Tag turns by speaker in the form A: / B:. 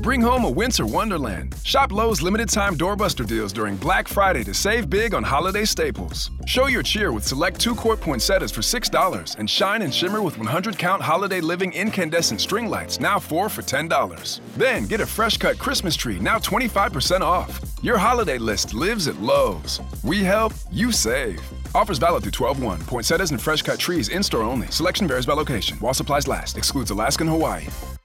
A: Bring home a winter wonderland. Shop Lowe's limited-time doorbuster deals during Black Friday to save big on holiday staples. Show your cheer with select 2-quart poinsettias for $6 and shine and shimmer with 100-count Holiday Living incandescent string lights, now 4 for $10. Then get a fresh-cut Christmas tree, now 25% off. Your holiday list lives at Lowe's. We help, you save. Offers valid through 12/1. Poinsettias and fresh-cut trees in-store only. Selection varies by location. While supplies last. Excludes Alaska and Hawaii.